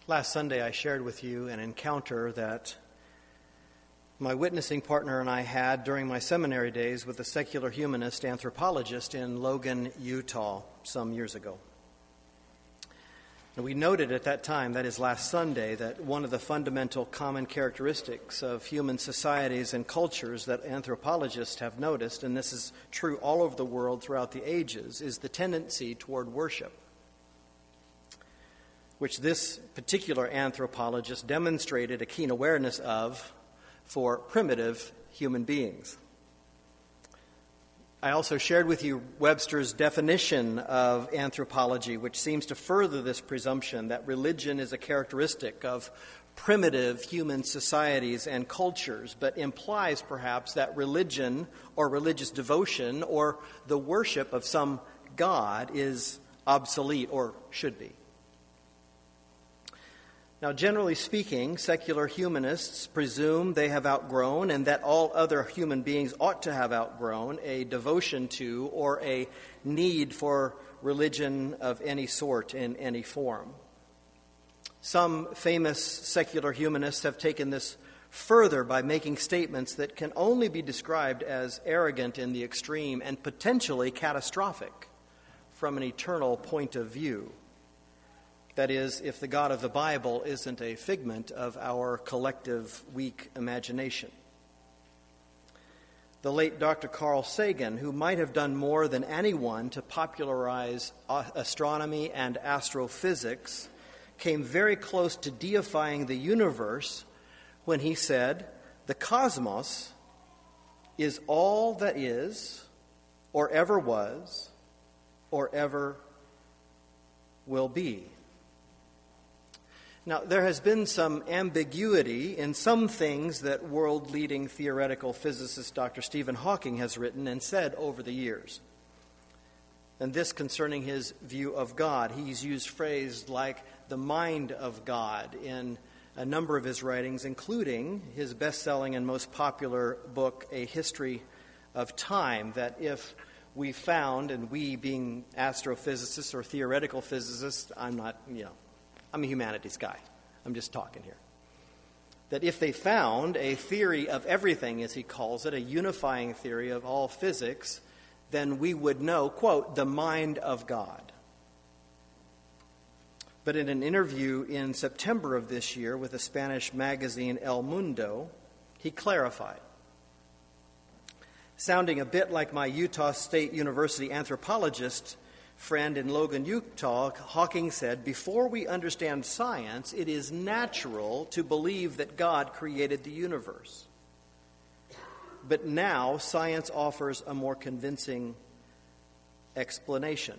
Last Sunday, I shared with you an encounter that my witnessing partner and I had during my seminary days with a secular humanist anthropologist in Logan, Utah, some years ago. And we noted at that time, that is last Sunday, that one of the fundamental common characteristics of human societies and cultures that anthropologists have noticed, and this is true all over the world throughout the ages, is the tendency toward worship, which this particular anthropologist demonstrated a keen awareness of for primitive human beings. I also shared with you Webster's definition of anthropology, which seems to further this presumption that religion is a characteristic of primitive human societies and cultures, but implies perhaps that religion or religious devotion or the worship of some god is obsolete or should be. Now, generally speaking, secular humanists presume they have outgrown and that all other human beings ought to have outgrown a devotion to or a need for religion of any sort in any form. Some famous secular humanists have taken this further by making statements that can only be described as arrogant in the extreme and potentially catastrophic from an eternal point of view. That is, if the God of the Bible isn't a figment of our collective weak imagination. The late Dr. Carl Sagan, who might have done more than anyone to popularize astronomy and astrophysics, came very close to deifying the universe when he said, "The cosmos is all that is, or ever was, or ever will be." Now, there has been some ambiguity in some things that world-leading theoretical physicist Dr. Stephen Hawking has written and said over the years. And this concerning his view of God. He's used phrases like the mind of God in a number of his writings, including his best-selling and most popular book, A History of Time, that if we found, and we being astrophysicists or theoretical physicists, I'm a humanities guy. I'm just talking here. That if they found a theory of everything, as he calls it, a unifying theory of all physics, then we would know, quote, the mind of God. But in an interview in September of this year with the Spanish magazine El Mundo, he clarified. Sounding a bit like my Utah State University anthropologist friend in Logan, Utah, Hawking said, "Before we understand science, it is natural to believe that God created the universe. But now science offers a more convincing explanation."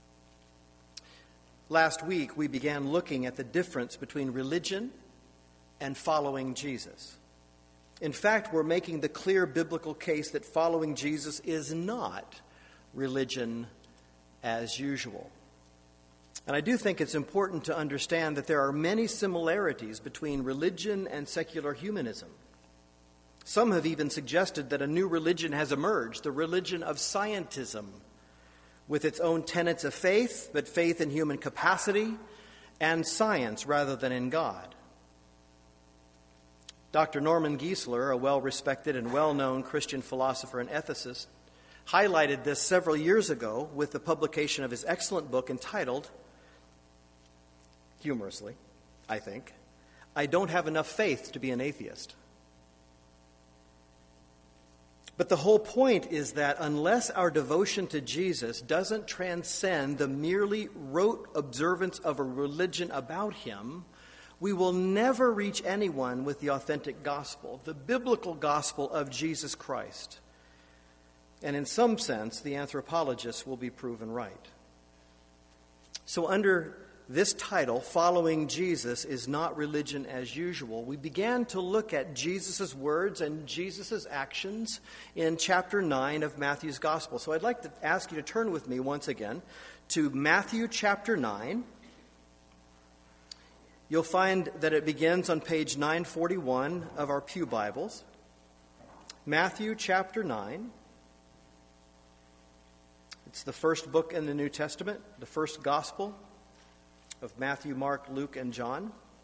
Last week, we began looking at the difference between religion and following Jesus. In fact, we're making the clear biblical case that following Jesus is not religion as usual. And I do think it's important to understand that there are many similarities between religion and secular humanism. Some have even suggested that a new religion has emerged, the religion of scientism, with its own tenets of faith, but faith in human capacity and science rather than in God. Dr. Norman Geisler, a well-respected and well-known Christian philosopher and ethicist, highlighted this several years ago with the publication of his excellent book entitled, humorously, I think, "I Don't Have Enough Faith to Be an Atheist." But the whole point is that unless our devotion to Jesus doesn't transcend the merely rote observance of a religion about him, we will never reach anyone with the authentic gospel, the biblical gospel of Jesus Christ. And in some sense, the anthropologists will be proven right. So under this title, Following Jesus is Not Religion as Usual, we began to look at Jesus' words and Jesus' actions in chapter 9 of Matthew's Gospel. So I'd like to ask you to turn with me once again to Matthew chapter 9. You'll find that it begins on page 941 of our Pew Bibles. Matthew chapter 9. It's the first book in the New Testament, the first gospel of Matthew, Mark, Luke, and John.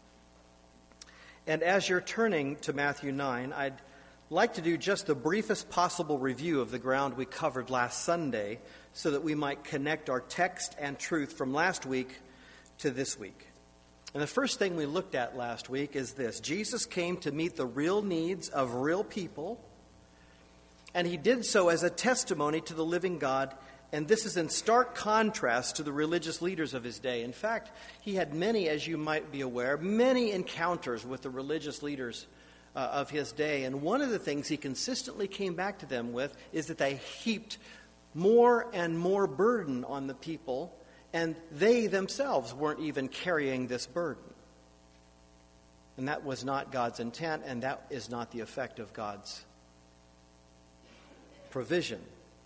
And as you're turning to Matthew 9, I'd like to do just the briefest possible review of the ground we covered last Sunday so that we might connect our text and truth from last week to this week. And the first thing we looked at last week is this. Jesus came to meet the real needs of real people, and he did so as a testimony to the living God. And this is in stark contrast to the religious leaders of his day. In fact, he had many, as you might be aware, many encounters with the religious leaders of his day. And one of the things he consistently came back to them with is that they heaped more and more burden on the people, and they themselves weren't even carrying this burden. And that was not God's intent, and that is not the effect of God's provision.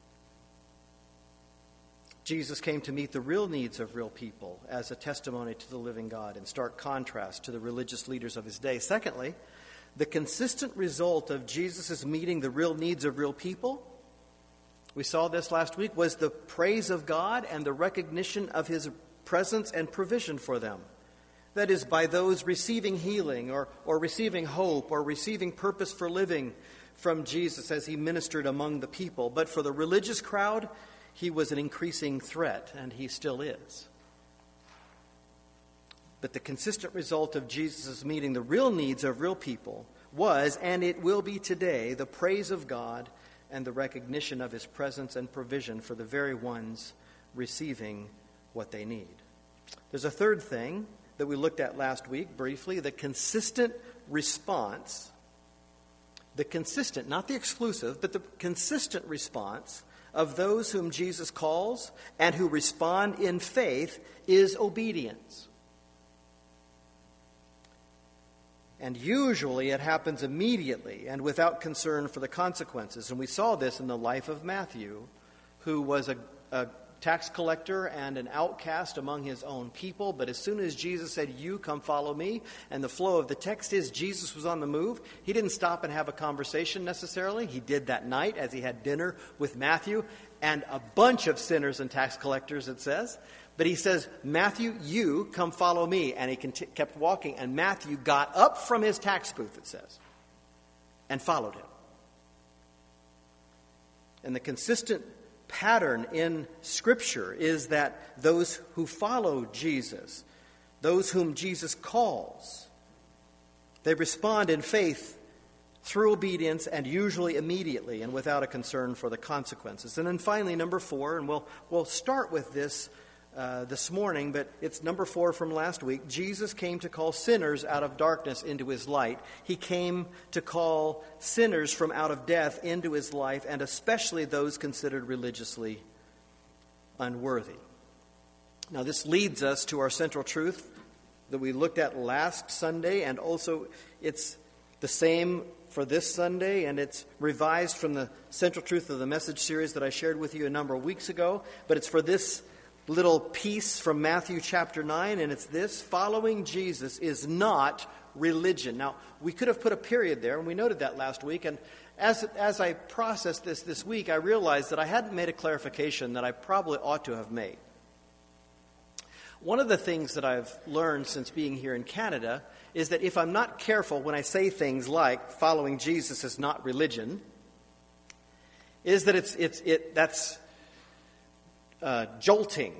Jesus came to meet the real needs of real people as a testimony to the living God, in stark contrast to the religious leaders of his day. Secondly, the consistent result of Jesus' meeting the real needs of real people, we saw this last week, was the praise of God and the recognition of his presence and provision for them. That is, by those receiving healing or receiving hope or receiving purpose for living from Jesus as he ministered among the people. But for the religious crowd, he was an increasing threat, and he still is. But the consistent result of Jesus' meeting the real needs of real people was, and it will be today, the praise of God and the recognition of his presence and provision for the very ones receiving what they need. There's a third thing that we looked at last week briefly, the consistent response, the consistent, not the exclusive, but the consistent response of those whom Jesus calls and who respond in faith is obedience. And usually it happens immediately and without concern for the consequences. And we saw this in the life of Matthew, who was a tax collector and an outcast among his own people. But as soon as Jesus said, "You come follow me," and the flow of the text is Jesus was on the move, he didn't stop and have a conversation necessarily. He did that night as he had dinner with Matthew and a bunch of sinners and tax collectors, it says. But he says, "Matthew, you come follow me." And he kept walking. And Matthew got up from his tax booth, it says, and followed him. And the consistent pattern in Scripture is that those who follow Jesus, those whom Jesus calls, they respond in faith through obedience and usually immediately and without a concern for the consequences. And then finally, number 4, and we'll start with this this morning, but it's number 4 from last week. Jesus came to call sinners out of darkness into his light. He came to call sinners from out of death into his life, and especially those considered religiously unworthy. Now, this leads us to our central truth that we looked at last Sunday, and also it's the same for this Sunday, and it's revised from the central truth of the message series that I shared with you a number of weeks ago, but it's for this little piece from Matthew chapter 9, and it's this: following Jesus is not religion. Now, we could have put a period there, and we noted that last week, and as I processed this week, I realized that I hadn't made a clarification that I probably ought to have made. One of the things that I've learned since being here in Canada is that if I'm not careful when I say things like following Jesus is not religion, is that that's jolting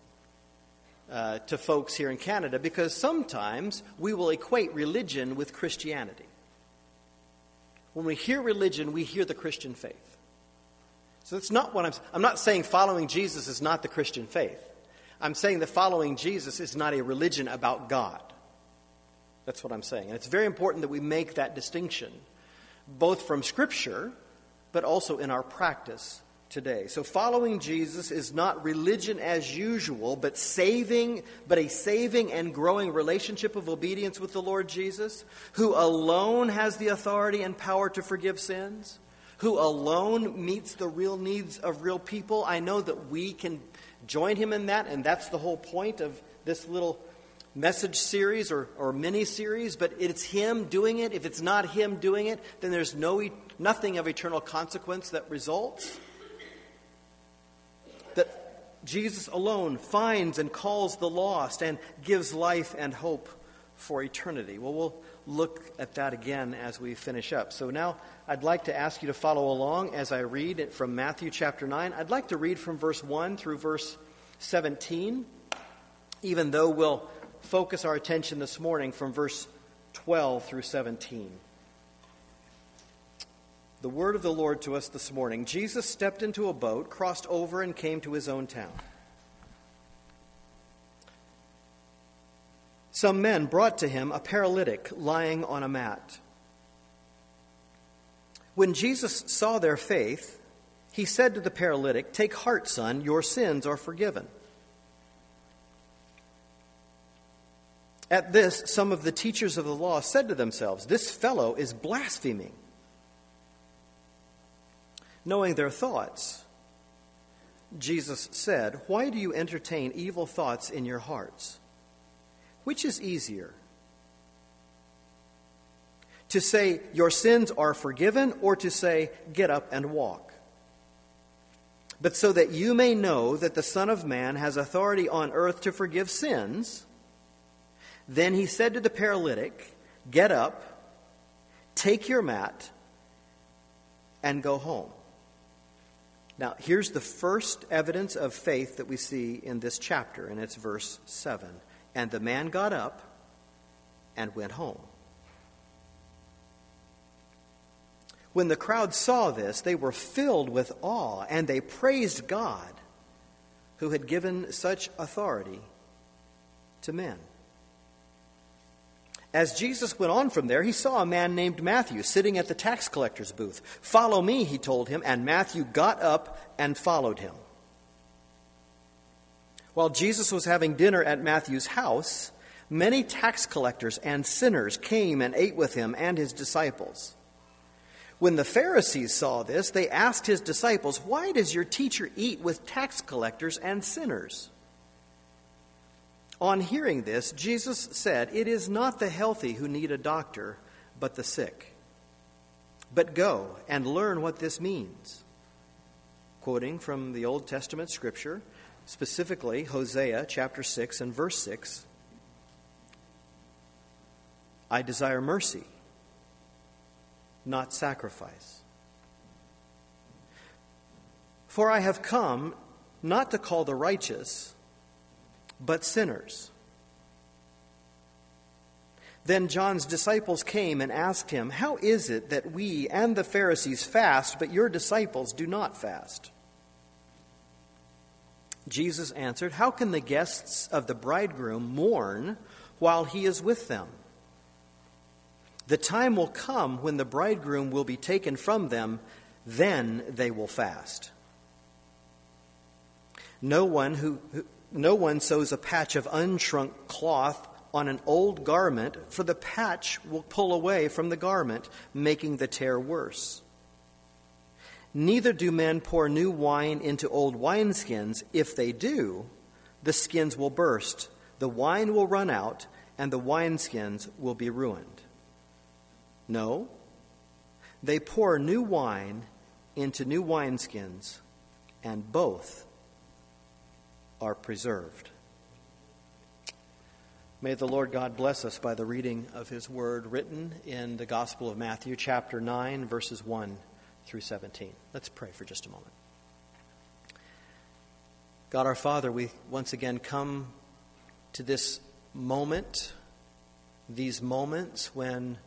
to folks here in Canada, because sometimes we will equate religion with Christianity. When we hear religion, we hear the Christian faith. So that's not what I'm not saying following Jesus is not the Christian faith. I'm saying that following Jesus is not a religion about God. That's what I'm saying. And it's very important that we make that distinction, both from Scripture, but also in our practice today. So following Jesus is not religion as usual, but a saving and growing relationship of obedience with the Lord Jesus, who alone has the authority and power to forgive sins, who alone meets the real needs of real people. I know that we can join him in that, and that's the whole point of this little message series or mini-series, but it's him doing it. If it's not him doing it, then there's nothing of eternal consequence that results. That Jesus alone finds and calls the lost and gives life and hope for eternity. Well, we'll look at that again as we finish up. So now I'd like to ask you to follow along as I read it from Matthew chapter 9. I'd like to read from verse 1 through verse 17, even though we'll focus our attention this morning from verse 12 through 17. The word of the Lord to us this morning. Jesus stepped into a boat, crossed over, and came to his own town. Some men brought to him a paralytic lying on a mat. When Jesus saw their faith, he said to the paralytic, "Take heart, son, your sins are forgiven." At this, some of the teachers of the law said to themselves, "This fellow is blaspheming." Knowing their thoughts, Jesus said, "Why do you entertain evil thoughts in your hearts? Which is easier, to say, 'Your sins are forgiven,' or to say, 'Get up and walk'? But so that you may know that the Son of Man has authority on earth to forgive sins," then he said to the paralytic, "Get up, take your mat, and go home." Now, here's the first evidence of faith that we see in this chapter, and it's verse 7. And the man got up and went home. When the crowd saw this, they were filled with awe, and they praised God, who had given such authority to men. As Jesus went on from there, he saw a man named Matthew sitting at the tax collector's booth. "Follow me," he told him, and Matthew got up and followed him. While Jesus was having dinner at Matthew's house, many tax collectors and sinners came and ate with him and his disciples. When the Pharisees saw this, they asked his disciples, "Why does your teacher eat with tax collectors and sinners?" On hearing this, Jesus said, "It is not the healthy who need a doctor, but the sick. But go and learn what this means." Quoting from the Old Testament scripture, specifically Hosea chapter 6 and verse 6, "I desire mercy, not sacrifice. For I have come not to call the righteous, but sinners." Then John's disciples came and asked him, "How is it that we and the Pharisees fast, but your disciples do not fast?" Jesus answered, "How can the guests of the bridegroom mourn while he is with them? The time will come when the bridegroom will be taken from them, then they will fast. No one sews a patch of unshrunk cloth on an old garment, for the patch will pull away from the garment, making the tear worse. Neither do men pour new wine into old wineskins. If they do, the skins will burst, the wine will run out, and the wineskins will be ruined. No, they pour new wine into new wineskins, and both are preserved." May the Lord God bless us by the reading of his word written in the Gospel of Matthew, chapter 9, verses 1 through 17. Let's pray for just a moment. God our Father, we once again come to this moment, these moments when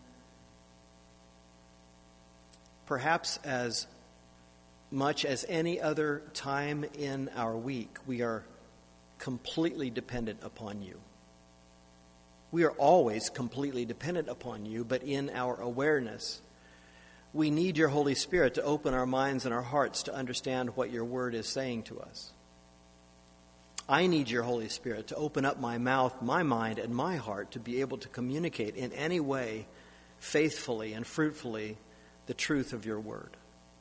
perhaps as much as any other time in our week, we are completely dependent upon you. We are always completely dependent upon you, but in our awareness, we need your Holy Spirit to open our minds and our hearts to understand what your word is saying to us. I need your Holy Spirit to open up my mouth, my mind, and my heart to be able to communicate in any way, faithfully and fruitfully, the truth of your word.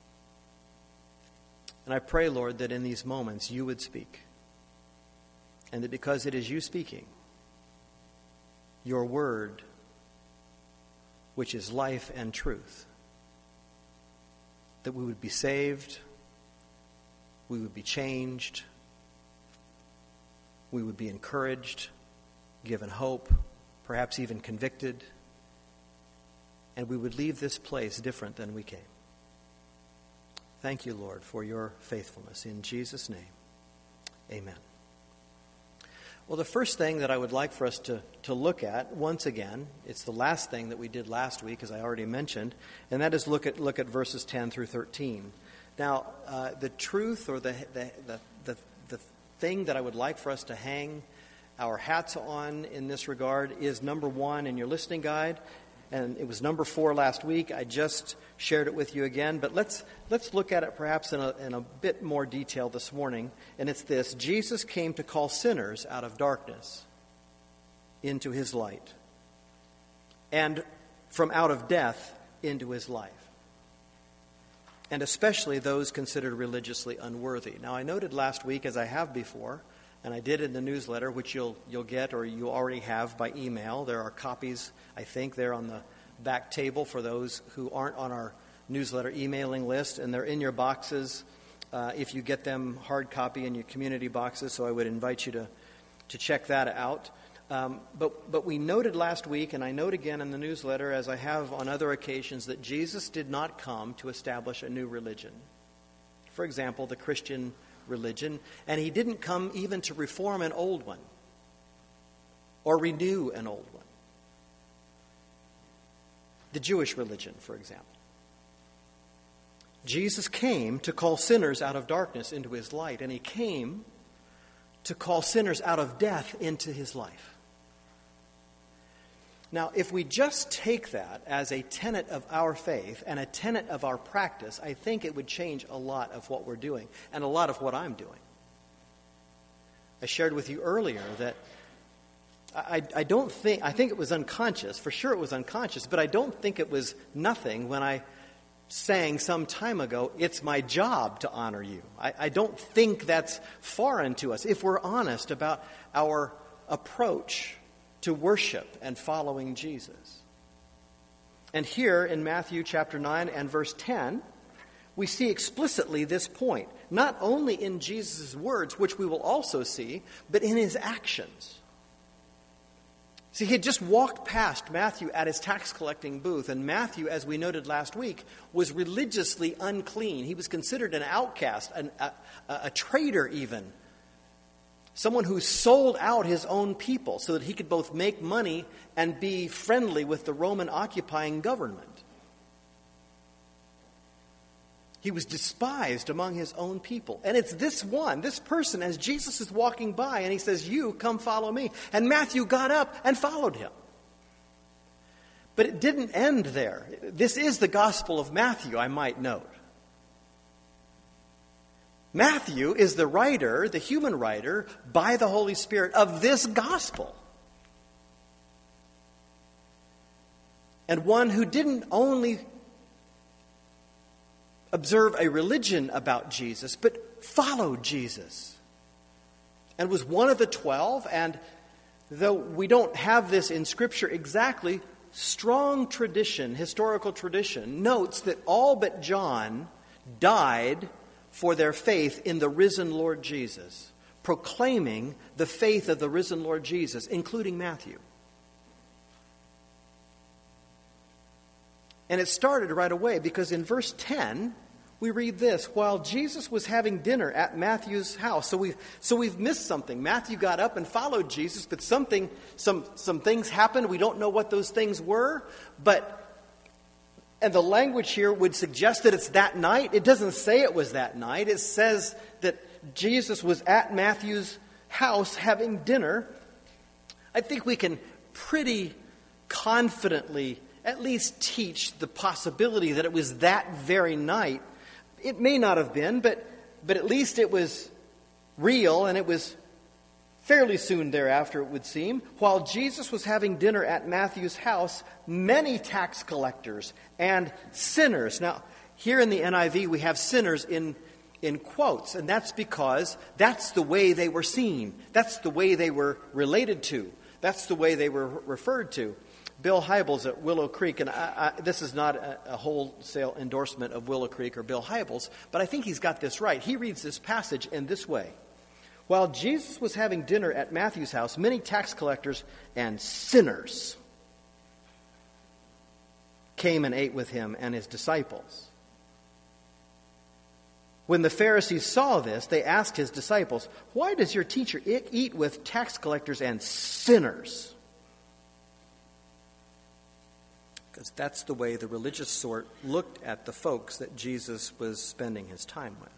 And I pray, Lord, that in these moments you would speak. And that because it is you speaking, your word, which is life and truth, that we would be saved, we would be changed, we would be encouraged, given hope, perhaps even convicted, and we would leave this place different than we came. Thank you, Lord, for your faithfulness. In Jesus' name, amen. Well, the first thing that I would like for us to look at, once again, it's the last thing that we did last week, as I already mentioned, and that is look at verses 10 through 13. Now, the truth or the thing that I would like for us to hang our hats on in this regard is number 1 in your listening guide, and it was number 4 last week. I just shared it with you again, but let's look at it perhaps in a bit more detail this morning, and it's this: Jesus came to call sinners out of darkness into his light, and from out of death into his life, and especially those considered religiously unworthy. Now, I noted last week, as I have before, and I did in the newsletter, which you'll get or you already have by email. There are copies, I think, there on the back table for those who aren't on our newsletter emailing list, and they're in your boxes if you get them hard copy in your community boxes, so I would invite you to check that out. But we noted last week, and I note again in the newsletter, as I have on other occasions, that Jesus did not come to establish a new religion. For example, the Christian religion, and he didn't come even to reform an old one or renew an old one. The Jewish religion, for example. Jesus came to call sinners out of darkness into his light, and he came to call sinners out of death into his life. Now, if we just take that as a tenet of our faith and a tenet of our practice, I think it would change a lot of what we're doing and a lot of what I'm doing. I shared with you earlier that I think it was unconscious. For sure it was unconscious, but I don't think it was nothing when I sang some time ago, "It's my job to honor you." I don't think that's foreign to us if we're honest about our approach to worship and following Jesus. And here in Matthew chapter 9 and verse 10, we see explicitly this point, not only in Jesus' words, which we will also see, but in his actions. See, he had just walked past Matthew at his tax collecting booth, and Matthew, as we noted last week, was religiously unclean. He was considered an outcast, a traitor even. Someone who sold out his own people so that he could both make money and be friendly with the Roman occupying government. He was despised among his own people. And it's this person, as Jesus is walking by, and he says, "You, come follow me." And Matthew got up and followed him. But it didn't end there. This is the Gospel of Matthew, I might note. Matthew is the writer, the human writer, by the Holy Spirit of this gospel. And one who didn't only observe a religion about Jesus, but followed Jesus. And was one of the 12, and though we don't have this in Scripture exactly, strong tradition, historical tradition, notes that all but John died for their faith in the risen Lord Jesus, proclaiming the faith of the risen Lord Jesus, including Matthew. And it started right away because in verse 10, we read this: while Jesus was having dinner at Matthew's house. So we've missed something. Matthew got up and followed Jesus, but some things happened. We don't know what those things were, and the language here would suggest that it's that night. It doesn't say it was that night. It says that Jesus was at Matthew's house having dinner. I think we can pretty confidently at least teach the possibility that it was that very night. It may not have been, but at least it was real, and it was fairly soon thereafter, it would seem. While Jesus was having dinner at Matthew's house, many tax collectors and sinners. Now, here in the NIV, we have sinners in quotes, and that's because that's the way they were seen. That's the way they were related to. That's the way they were referred to. Bill Hybels at Willow Creek, and this is not a wholesale endorsement of Willow Creek or Bill Hybels, but I think he's got this right. He reads this passage in this way: While Jesus was having dinner at Matthew's house, many tax collectors and sinners came and ate with him and his disciples. When the Pharisees saw this, they asked his disciples, "Why does your teacher eat with tax collectors and sinners?" Because that's the way the religious sort looked at the folks that Jesus was spending his time with.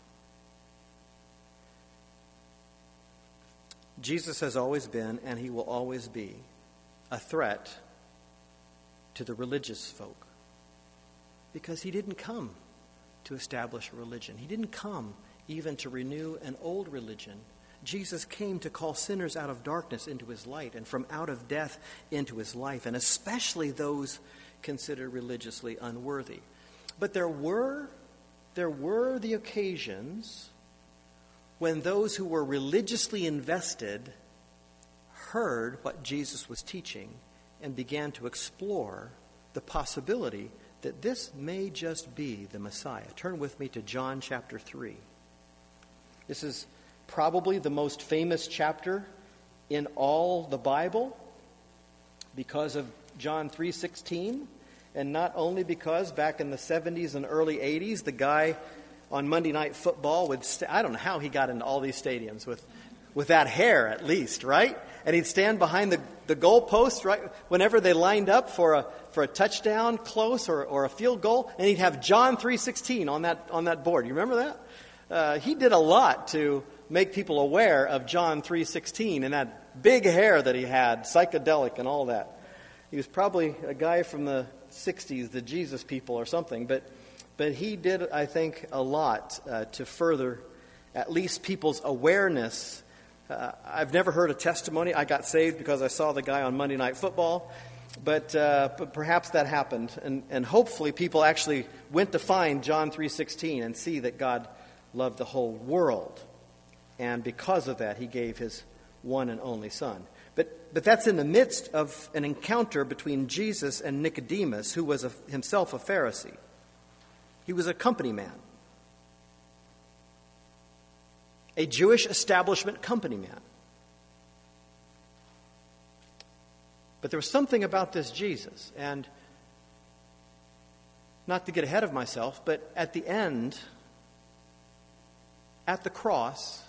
Jesus has always been, and he will always be, a threat to the religious folk. Because he didn't come to establish a religion. He didn't come even to renew an old religion. Jesus came to call sinners out of darkness into his light, and from out of death into his life, and especially those considered religiously unworthy. But there were the occasions when those who were religiously invested heard what Jesus was teaching and began to explore the possibility that this may just be the Messiah. Turn with me to John chapter 3. This is probably the most famous chapter in all the Bible because of John 3:16, and not only because back in the 70s and early 80s, the guy on Monday Night Football would, I don't know how he got into all these stadiums with that hair at least, right? And he'd stand behind the goal post, right, whenever they lined up for a touchdown close or a field goal, and he'd have John 3:16 on that board. You remember that? He did a lot to make people aware of John 3:16 and that big hair that he had, psychedelic and all that. He was probably a guy from the 60s, the Jesus people or something, but he did, I think, a lot to further at least people's awareness. I've never heard a testimony. I got saved because I saw the guy on Monday Night Football, but perhaps that happened, and hopefully people actually went to find John 3:16 and see that God loved the whole world, and because of that, he gave his one and only Son. But that's in the midst of an encounter between Jesus and Nicodemus, who was himself a Pharisee. He was a company man, a Jewish establishment company man. But there was something about this Jesus, and not to get ahead of myself, but at the end, at the cross,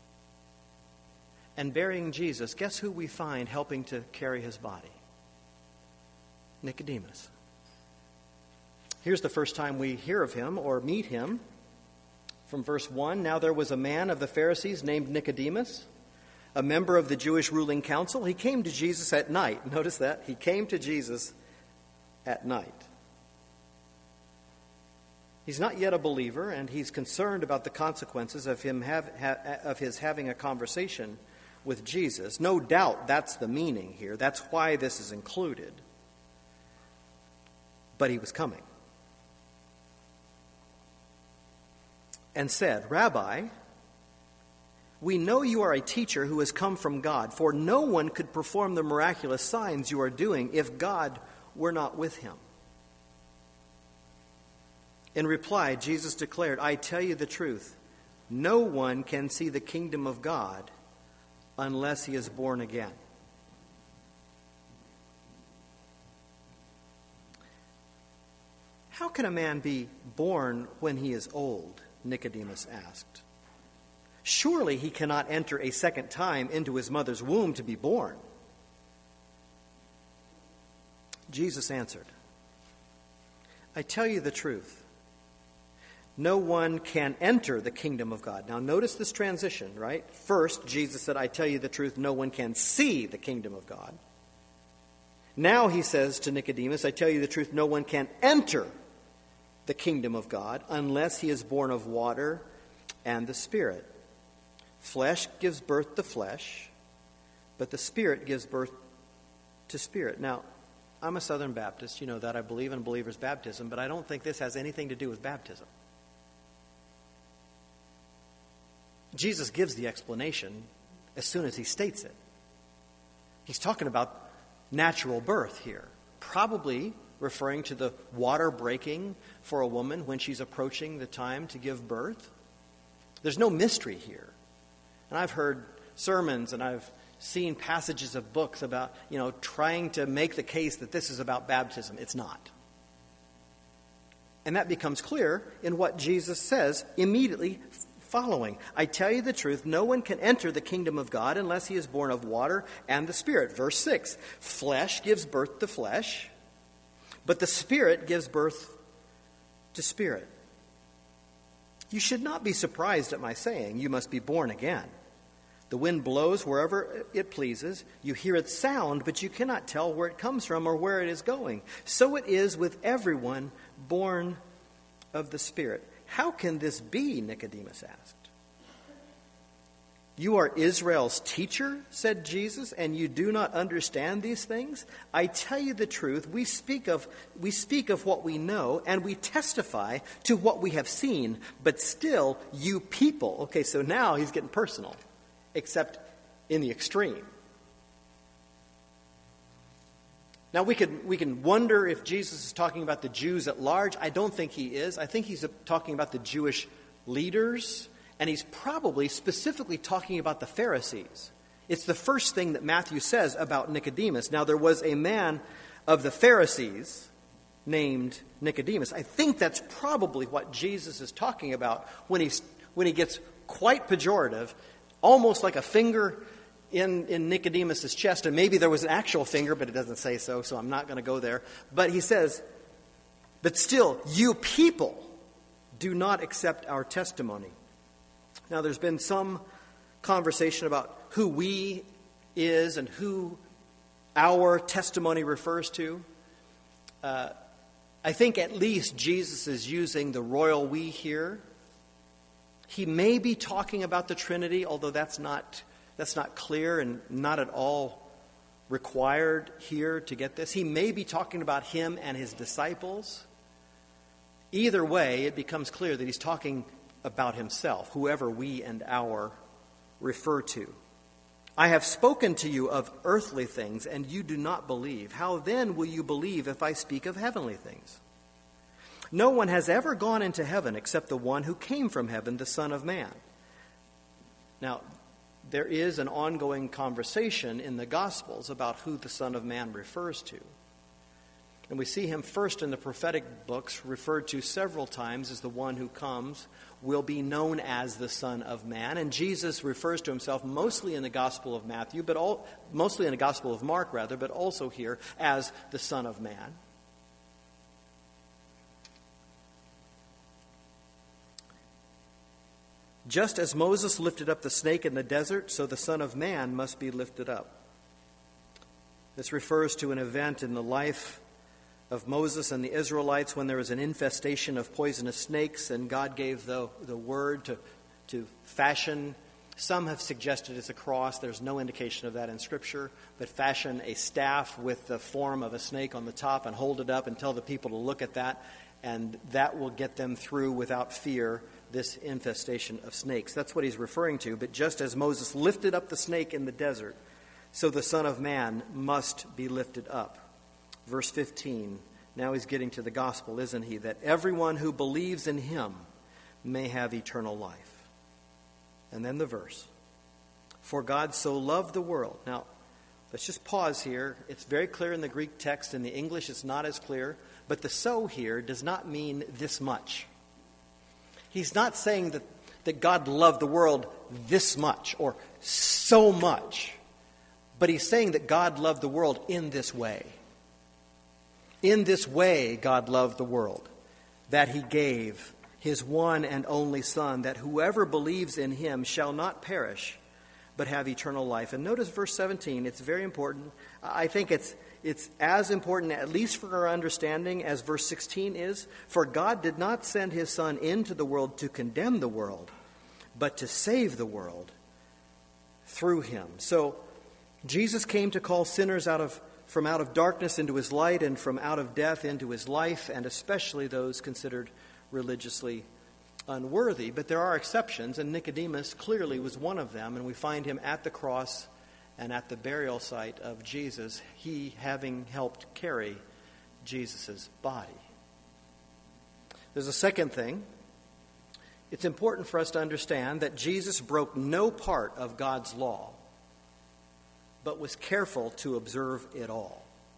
and burying Jesus, guess who we find helping to carry his body? Nicodemus. Here's the first time we hear of him or meet him. From verse 1, "Now there was a man of the Pharisees named Nicodemus, a member of the Jewish ruling council. He came to Jesus at night." Notice that. He came to Jesus at night. He's not yet a believer, and he's concerned about the consequences of his having a conversation with Jesus. No doubt that's the meaning here. That's why this is included. But he was coming. And said, "Rabbi, we know you are a teacher who has come from God, for no one could perform the miraculous signs you are doing if God were not with him." In reply, Jesus declared, "I tell you the truth, no one can see the kingdom of God unless he is born again." "How can a man be born when he is old?" Nicodemus asked. "Surely he cannot enter a second time into his mother's womb to be born." Jesus answered, "I tell you the truth. No one can enter the kingdom of God." Now notice this transition, right? First, Jesus said, "I tell you the truth, no one can see the kingdom of God." Now he says to Nicodemus, "I tell you the truth, no one can enter the kingdom of God unless he is born of water and the Spirit. Flesh gives birth to flesh, but the Spirit gives birth to spirit." Now, I'm a Southern Baptist. You know that. I believe in believer's baptism, but I don't think this has anything to do with baptism. Jesus gives the explanation as soon as he states it. He's talking about natural birth here, probably referring to the water breaking for a woman when she's approaching the time to give birth. There's no mystery here. And I've heard sermons and I've seen passages of books about, trying to make the case that this is about baptism. It's not. And that becomes clear in what Jesus says immediately following. I tell you the truth, no one can enter the kingdom of God unless he is born of water and the Spirit. Verse 6, flesh gives birth to flesh, but the Spirit gives birth to spirit. You should not be surprised at my saying, you must be born again. The wind blows wherever it pleases. You hear its sound, but you cannot tell where it comes from or where it is going. So it is with everyone born of the Spirit. How can this be? Nicodemus asked. You are Israel's teacher, said Jesus, and you do not understand these things? I tell you the truth, we speak of what we know, and we testify to what we have seen, but still you people. Okay, so now he's getting personal, except in the extreme. Now we can wonder if Jesus is talking about the Jews at large. I don't think he is. I think he's talking about the Jewish leaders, and he's probably specifically talking about the Pharisees. It's the first thing that Matthew says about Nicodemus. Now there was a man of the Pharisees named Nicodemus. I think that's probably what Jesus is talking about when he gets quite pejorative, almost like a finger in Nicodemus' chest, and maybe there was an actual finger, but it doesn't say so I'm not going to go there. But he says, but still, you people do not accept our testimony. Now, there's been some conversation about who we is and who our testimony refers to. I think at least Jesus is using the royal we here. He may be talking about the Trinity, although that's not clear and not at all required here to get this. He may be talking about him and his disciples. Either way, it becomes clear that he's talking about himself, whoever we and our refer to. I have spoken to you of earthly things, and you do not believe. How then will you believe if I speak of heavenly things? No one has ever gone into heaven except the one who came from heaven, the Son of Man. Now, there is an ongoing conversation in the Gospels about who the Son of Man refers to. And we see him first in the prophetic books referred to several times as the one who comes, will be known as the Son of Man. And Jesus refers to himself mostly in the Gospel of Matthew, mostly in the Gospel of Mark, but also here as the Son of Man. Just as Moses lifted up the snake in the desert, so the Son of Man must be lifted up. This refers to an event in the life of Moses and the Israelites when there was an infestation of poisonous snakes, and God gave the word to fashion. Some have suggested it's a cross. There's no indication of that in Scripture, but fashion a staff with the form of a snake on the top and hold it up and tell the people to look at that, and that will get them through without fear this infestation of snakes. That's what he's referring to. But just as Moses lifted up the snake in the desert, so the Son of Man must be lifted up. Verse 15, now he's getting to the gospel, isn't he? That everyone who believes in him may have eternal life. And then the verse, for God so loved the world. Now, let's just pause here. It's very clear in the Greek text. In the English, it's not as clear. But the so here does not mean this much. He's not saying that God loved the world this much or so much. But he's saying that God loved the world in this way. In this way, God loved the world, that he gave his one and only Son, that whoever believes in him shall not perish, but have eternal life. And notice verse 17, it's very important. I think it's as important, at least for our understanding, as verse 16 is. For God did not send his Son into the world to condemn the world, but to save the world through him. So Jesus came to call sinners from out of darkness into his light, and from out of death into his life, and especially those considered religiously unworthy. But there are exceptions, and Nicodemus clearly was one of them, and we find him at the cross and at the burial site of Jesus, he having helped carry Jesus' body. There's a second thing. it's important for us to understand that Jesus broke no part of God's law, but was careful to observe it all.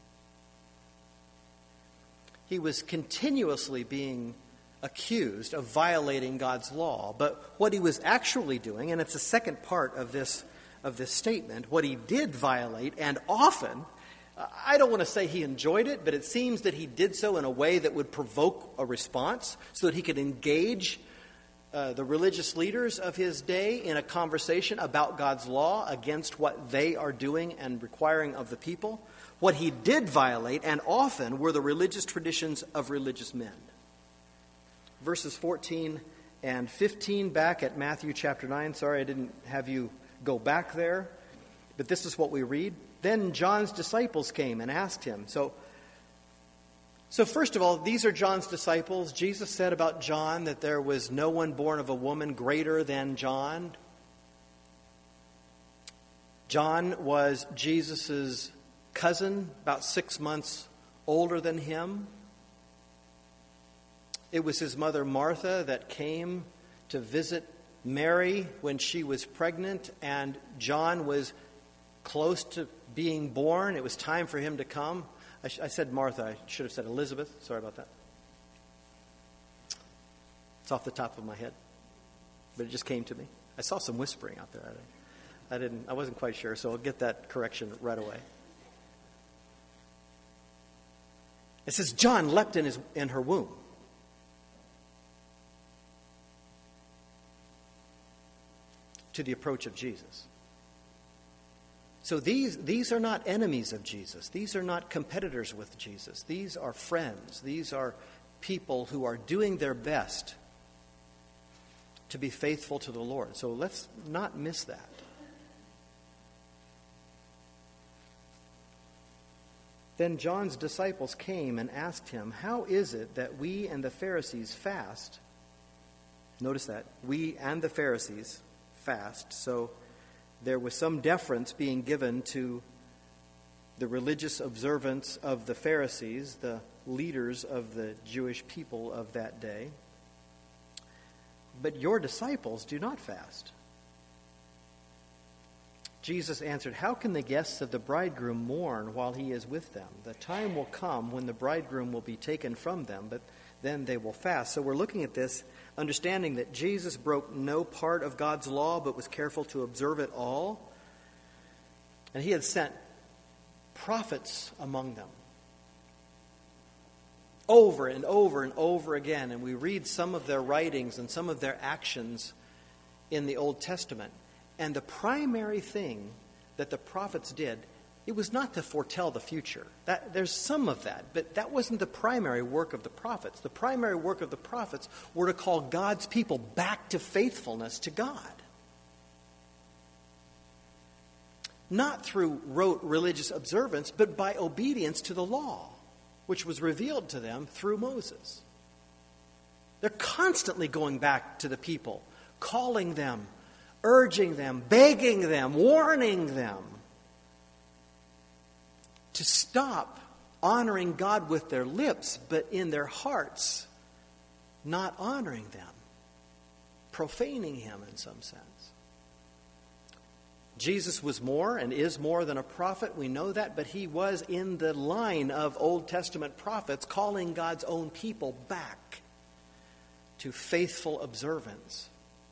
He was continuously being accused of violating God's law, but what he was actually doing, and it's the second part of this statement, what he did violate, and often, I don't want to say he enjoyed it, but it seems that he did so in a way that would provoke a response so that he could engage the religious leaders of his day in a conversation about God's law against what they are doing and requiring of the people. What he did violate, and often, were the religious traditions of religious men. Verses 14 and 15 back at Matthew chapter 9. Sorry, I didn't have you go back there, but this is what we read. Then John's disciples came and asked him. So first of all, these are John's disciples. Jesus said about John that there was no one born of a woman greater than John. John was Jesus' cousin, about 6 months older than him. It was his mother Martha that came to visit Mary when she was pregnant, and John was close to being born. It was time for him to come. I said Martha. I should have said Elizabeth. Sorry about that. It's off the top of my head, but it just came to me. I saw some whispering out there. I wasn't quite sure, so I'll get that correction right away. It says John leapt in her womb. To the approach of Jesus. So these are not enemies of Jesus. These are not competitors with Jesus. These are friends. These are people who are doing their best to be faithful to the Lord. So let's not miss that. Then John's disciples came and asked him, "How is it that we and the Pharisees fast?" Notice that. We and the Pharisees fast. So there was some deference being given to the religious observance of the Pharisees, the leaders of the Jewish people of that day. But your disciples do not fast. Jesus answered, "How can the guests of the bridegroom mourn while he is with them? The time will come when the bridegroom will be taken from them, but then they will fast." So we're looking at this, understanding that Jesus broke no part of God's law, but was careful to observe it all. And he had sent prophets among them over and over and over again. And we read some of their writings and some of their actions in the Old Testament. And the primary thing that the prophets did, it was not to foretell the future. There's some of that, but that wasn't the primary work of the prophets. The primary work of the prophets were to call God's people back to faithfulness to God. Not through rote religious observance, but by obedience to the law, which was revealed to them through Moses. They're constantly going back to the people, calling them, urging them, begging them, warning them to stop honoring God with their lips, but in their hearts not honoring them, profaning him in some sense. Jesus was more and is more than a prophet, we know that, but he was in the line of Old Testament prophets calling God's own people back to faithful observance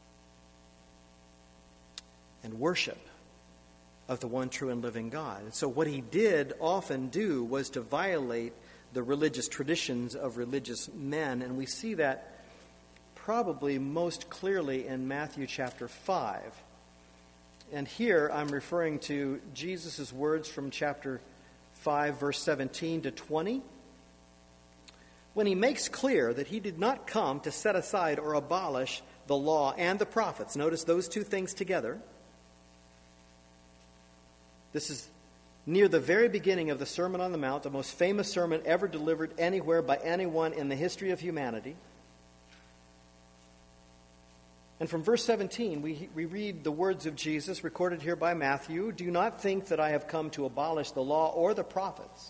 and worship of the one true and living God. And so what he did often do was to violate the religious traditions of religious men, and we see that probably most clearly in Matthew chapter 5. And here I'm referring to Jesus' words from chapter 5, verse 17 to 20, when he makes clear that he did not come to set aside or abolish the law and the prophets. Notice those two things together. This is near the very beginning of the Sermon on the Mount, the most famous sermon ever delivered anywhere by anyone in the history of humanity. And from verse 17, we read the words of Jesus recorded here by Matthew. "Do not think that I have come to abolish the law or the prophets.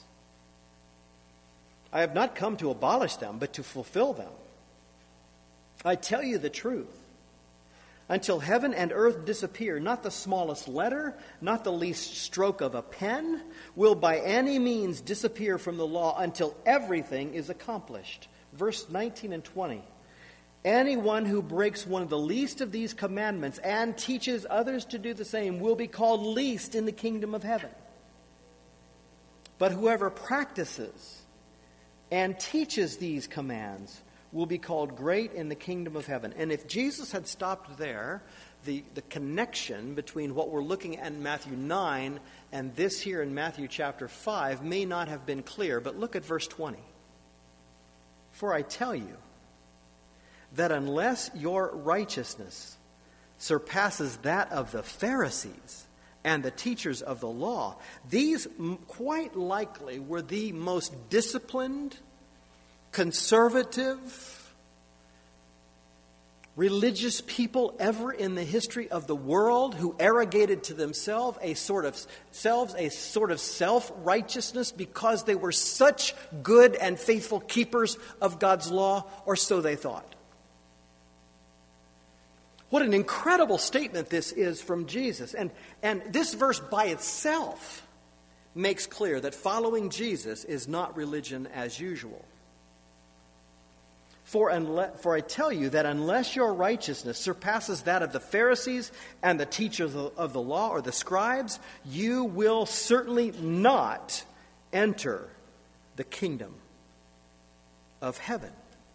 I have not come to abolish them, but to fulfill them. I tell you the truth. until heaven and earth disappear, not the smallest letter, not the least stroke of a pen, will by any means disappear from the law until everything is accomplished. Verse 19 and 20. Anyone who breaks one of the least of these commandments and teaches others to do the same will be called least in the kingdom of heaven. But whoever practices and teaches these commands will be called great in the kingdom of heaven. And if Jesus had stopped there, the connection between what we're looking at in Matthew 9 and this here in Matthew chapter 5 may not have been clear. But look at verse 20. For I tell you that unless your righteousness surpasses that of the Pharisees and the teachers of the law, these quite likely were the most disciplined, conservative, religious people ever in the history of the world, who arrogated to themselves a sort of self-righteousness because they were such good and faithful keepers of God's law, or so they thought. What an incredible statement this is from Jesus. And this verse by itself makes clear that following Jesus is not religion as usual. For I tell you that unless your righteousness surpasses that of the Pharisees and the teachers of the law or the scribes, you will certainly not enter the kingdom of heaven.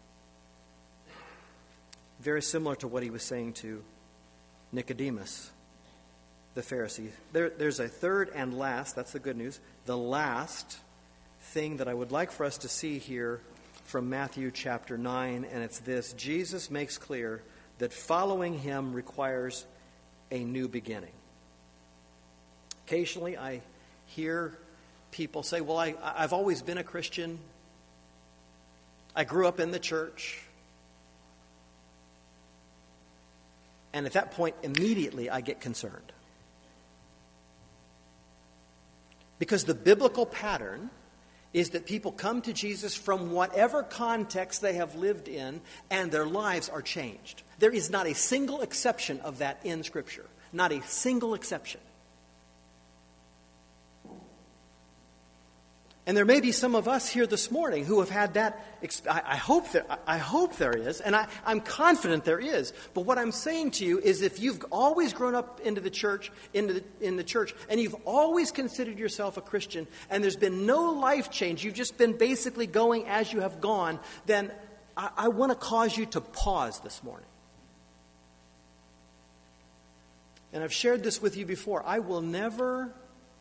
Very similar to what he was saying to Nicodemus, the Pharisee. There's a third and last, that's the good news, the last thing that I would like for us to see here from Matthew chapter 9, and it's this. Jesus makes clear that following him requires a new beginning. Occasionally I hear people say, well, I've always been a Christian. I grew up in the church. And at that point, immediately I get concerned. Because the biblical pattern is that people come to Jesus from whatever context they have lived in, and their lives are changed. There is not a single exception of that in Scripture. Not a single exception. And there may be some of us here this morning who have had that. I hope there is, and I'm confident there is. But what I'm saying to you is, if you've always grown up into the church, in the church, and you've always considered yourself a Christian, and there's been no life change, you've just been basically going as you have gone, then I want to cause you to pause this morning. And I've shared this with you before. I will never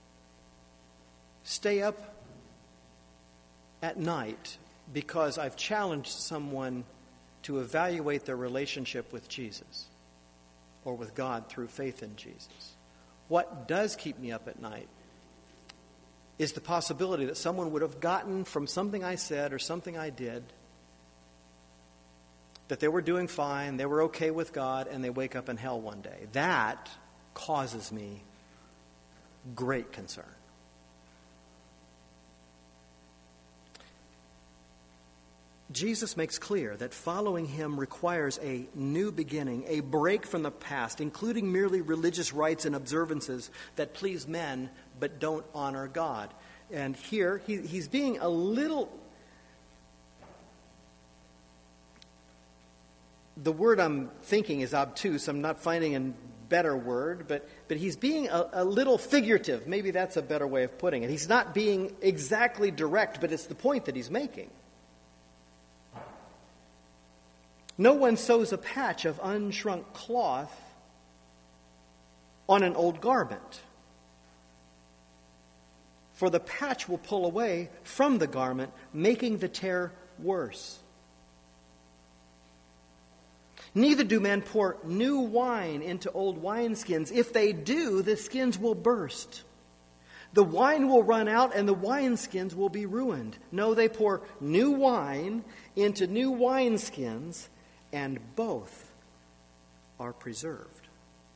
stay up at night because I've challenged someone to evaluate their relationship with Jesus or with God through faith in Jesus. What does keep me up at night is the possibility that someone would have gotten from something I said or something I did that they were doing fine, they were okay with God, and they wake up in hell one day. That causes me great concern. Jesus makes clear that following him requires a new beginning, a break from the past, including merely religious rites and observances that please men but don't honor God. And here, he's being a little... The word I'm thinking is obtuse. I'm not finding a better word, but he's being a little figurative. Maybe that's a better way of putting it. He's not being exactly direct, but it's the point that he's making. No one sews a patch of unshrunk cloth on an old garment, for the patch will pull away from the garment, making the tear worse. Neither do men pour new wine into old wineskins. If they do, the skins will burst. The wine will run out and the wineskins will be ruined. No, they pour new wine into new wineskins, and both are preserved.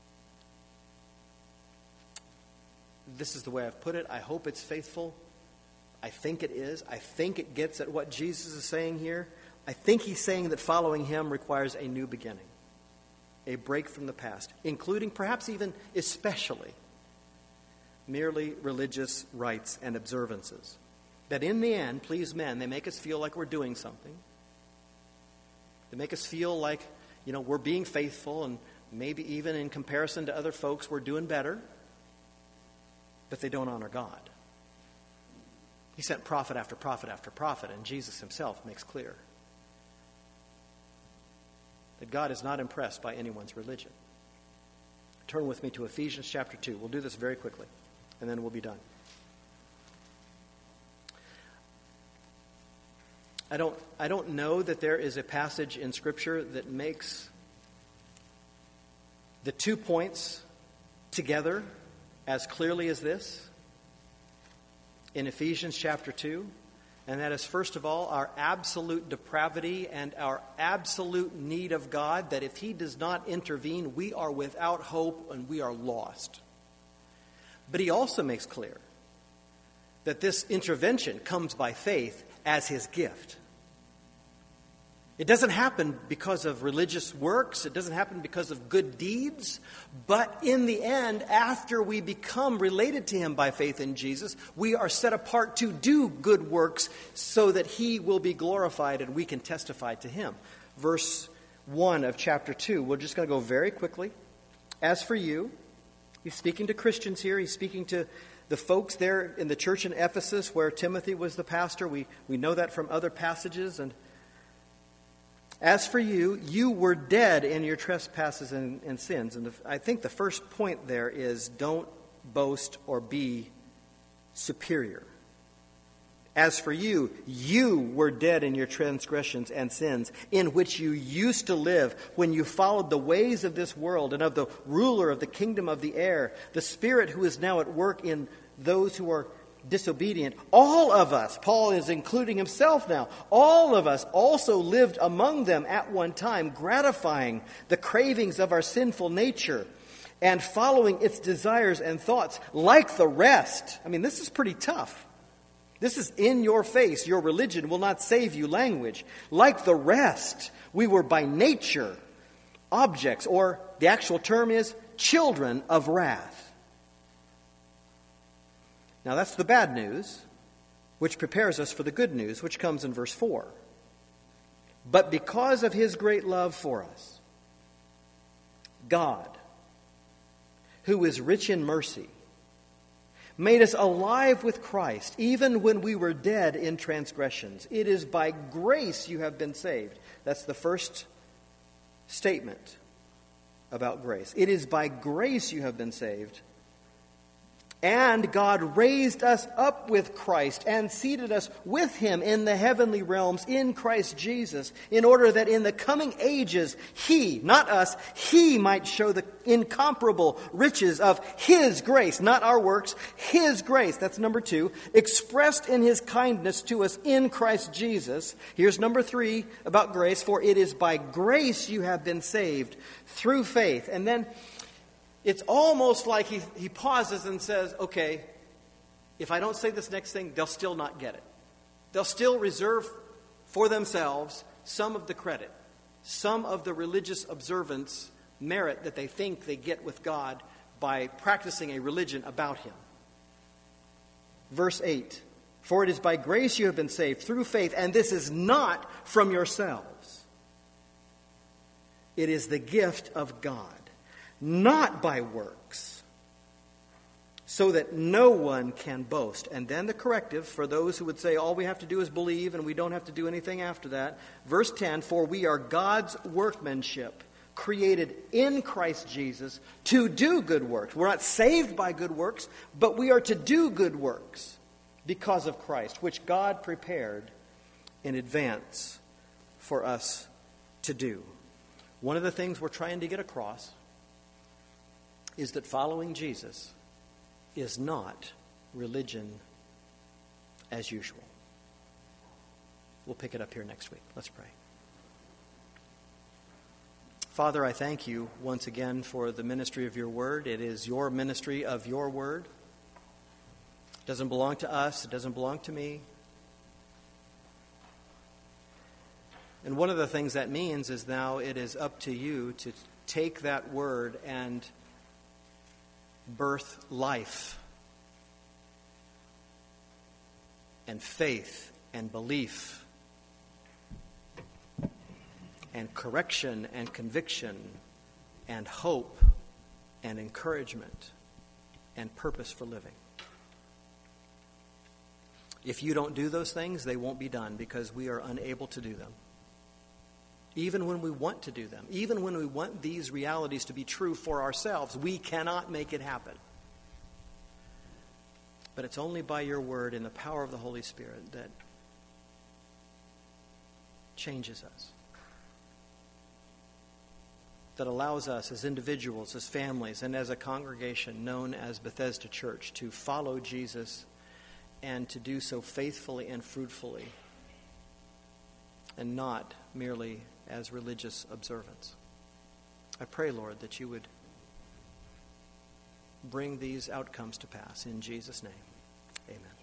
This is the way I've put it. I hope it's faithful. I think it is. I think it gets at what Jesus is saying here. I think he's saying that following him requires a new beginning. a break from the past, including, perhaps even especially, merely religious rites and observances that in the end please men. They make us feel like we're doing something. They make us feel like, we're being faithful, and maybe even in comparison to other folks we're doing better, but they don't honor God. He sent prophet after prophet after prophet, and Jesus himself makes clear that God is not impressed by anyone's religion. Turn with me to Ephesians chapter 2. We'll do this very quickly, and then we'll be done. I don't know that there is a passage in Scripture that makes the 2 points together as clearly as this in Ephesians chapter 2. And that is, first of all, our absolute depravity and our absolute need of God, that if he does not intervene, we are without hope and we are lost. But he also makes clear that this intervention comes by faith as his gift. It doesn't happen because of religious works. It doesn't happen because of good deeds. But in the end, after we become related to him by faith in Jesus, we are set apart to do good works so that he will be glorified and we can testify to him. Verse 1 of chapter 2. We're just going to go very quickly. As for you, he's speaking to Christians here. He's speaking to the folks there in the church in Ephesus where Timothy was the pastor. We know that from other passages. And as for you, you were dead in your trespasses and sins. And I think the first point there is don't boast or be superior. As for you, you were dead in your transgressions and sins, in which you used to live when you followed the ways of this world and of the ruler of the kingdom of the air, the spirit who is now at work in those who are disobedient. All of us, Paul is including himself now, all of us also lived among them at one time, gratifying the cravings of our sinful nature and following its desires and thoughts like the rest. I mean, this is pretty tough. This is in your face. Your religion will not save you language. Like the rest, we were by nature objects, or the actual term is children of wrath. Now that's the bad news, which prepares us for the good news, which comes in verse 4. But because of his great love for us, God, who is rich in mercy, made us alive with Christ, even when we were dead in transgressions. It is by grace you have been saved. That's the first statement about grace. It is by grace you have been saved. And God raised us up with Christ and seated us with him in the heavenly realms in Christ Jesus, in order that in the coming ages he, not us, he might show the incomparable riches of his grace, not our works, his grace. That's number 2, expressed in his kindness to us in Christ Jesus. Here's number 3 about grace, for it is by grace you have been saved through faith. And then it's almost like he pauses and says, okay, if I don't say this next thing, they'll still not get it. They'll still reserve for themselves some of the credit, some of the religious observance merit that they think they get with God by practicing a religion about him. Verse 8, for it is by grace you have been saved through faith, and this is not from yourselves. It is the gift of God, not by works, so that no one can boast. And then the corrective for those who would say all we have to do is believe and we don't have to do anything after that. Verse 10, for we are God's workmanship, created in Christ Jesus to do good works. We're not saved by good works, but we are to do good works because of Christ, which God prepared in advance for us to do. One of the things we're trying to get across is that following Jesus is not religion as usual. We'll pick it up here next week. Let's pray. Father, I thank you once again for the ministry of your word. It is your ministry of your word. It doesn't belong to us. It doesn't belong to me. And one of the things that means is now it is up to you take that word and birth life and faith and belief and correction and conviction and hope and encouragement and purpose for living. If you don't do those things, they won't be done because we are unable to do them. Even when we want to do them, even when we want these realities to be true for ourselves, we cannot make it happen. But it's only by your word and the power of the Holy Spirit that changes us, that allows us as individuals, as families, and as a congregation known as Bethesda Church to follow Jesus and to do so faithfully and fruitfully, and not merely as religious observance. I pray, Lord, that you would bring these outcomes to pass. In Jesus' name, amen.